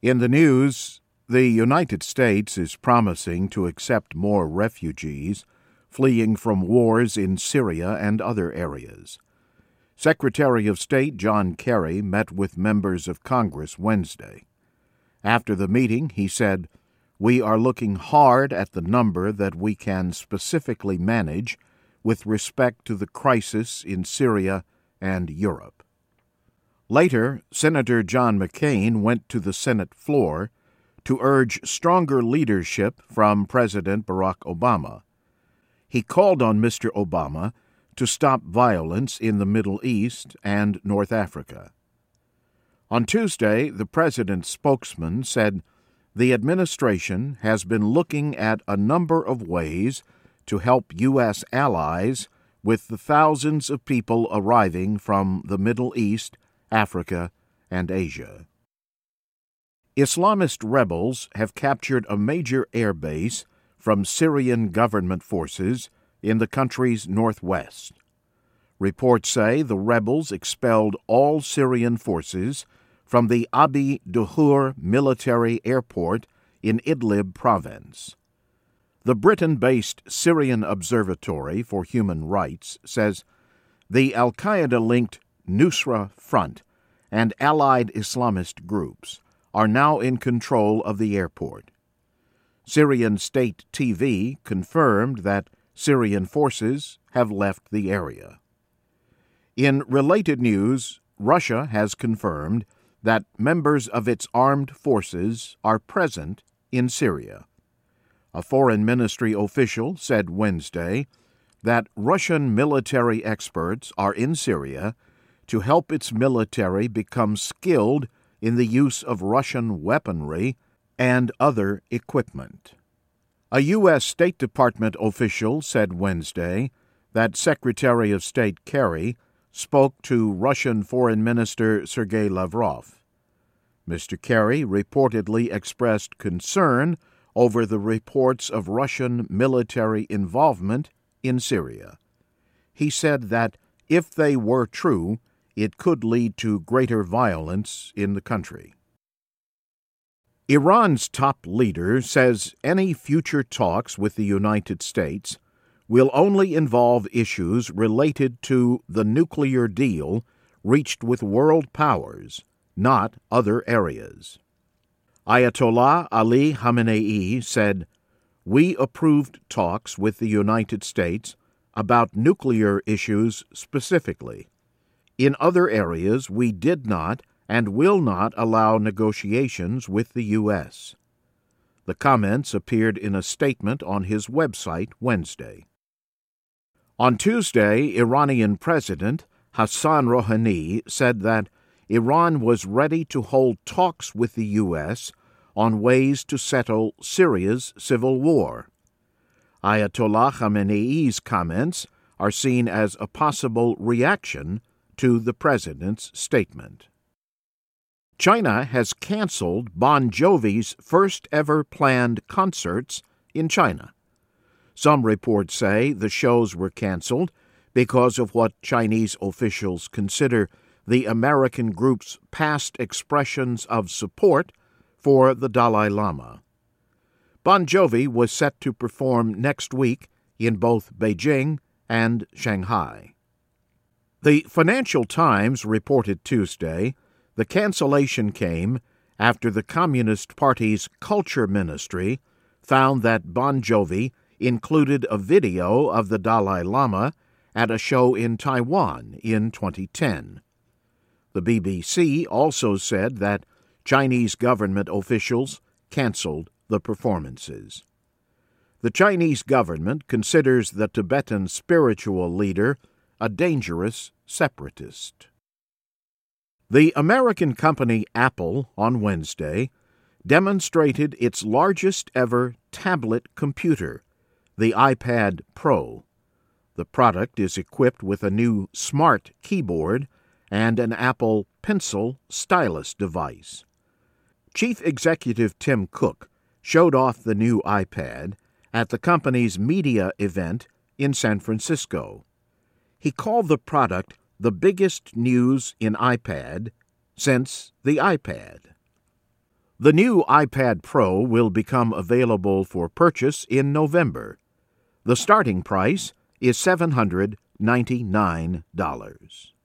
In the news, the United States is promising to accept more refugees fleeing from wars in Syria and other areas. Secretary of State John Kerry met with members of Congress Wednesday. After the meeting, he said, "We are looking hard at the number that we can specifically manage with respect to the crisis in Syria and Europe." Later, Senator John McCain went to the Senate floor to urge stronger leadership from President Barack Obama. He called on Mr. Obama to stop violence in the Middle East and North Africa. On Tuesday, the president's spokesman said the administration has been looking at a number of ways to help U.S. allies with the thousands of people arriving from the Middle East, Africa, and Asia. Islamist rebels have captured a major air base from Syrian government forces in the country's northwest. Reports say the rebels expelled all Syrian forces from the Abi Duhur military airport in Idlib province. The Britain-based Syrian Observatory for Human Rights says the al-Qaeda-linked Nusra Front and allied Islamist groups are now in control of the airport. Syrian state TV confirmed that Syrian forces have left the area. In related news, Russia has confirmed that members of its armed forces are present in Syria. A foreign ministry official said Wednesday that Russian military experts are in Syria to help its military become skilled in the use of Russian weaponry and other equipment. A U.S. State Department official said Wednesday that Secretary of State Kerry spoke to Russian Foreign Minister Sergei Lavrov. Mr. Kerry reportedly expressed concern over the reports of Russian military involvement in Syria. He said that if they were true, it could lead to greater violence in the country. Iran's top leader says any future talks with the United States will only involve issues related to the nuclear deal reached with world powers, not other areas. Ayatollah Ali Khamenei said, "We approved talks with the United States about nuclear issues specifically. In other areas, we did not and will not allow negotiations with the U.S." The comments appeared in a statement on his website Wednesday. On Tuesday, Iranian President Hassan Rouhani said that Iran was ready to hold talks with the U.S. on ways to settle Syria's civil war. Ayatollah Khamenei's comments are seen as a possible reaction to the president's statement. China has canceled Bon Jovi's first-ever planned concerts in China. Some reports say the shows were canceled because of what Chinese officials consider the American group's past expressions of support for the Dalai Lama. Bon Jovi was set to perform next week in both Beijing and Shanghai. The Financial Times reported Tuesday the cancellation came after the Communist Party's Culture Ministry found that Bon Jovi included a video of the Dalai Lama at a show in Taiwan in 2010. The BBC also said that Chinese government officials canceled the performances. The Chinese government considers the Tibetan spiritual leader a dangerous separatist. The American company Apple on Wednesday demonstrated its largest ever tablet computer, the iPad Pro. The product is equipped with a new smart keyboard and an Apple Pencil stylus device. Chief Executive Tim Cook showed off the new iPad at the company's media event in San Francisco. He called the product the biggest news in iPad since the iPad. The new iPad Pro will become available for purchase in November. The starting price is $799.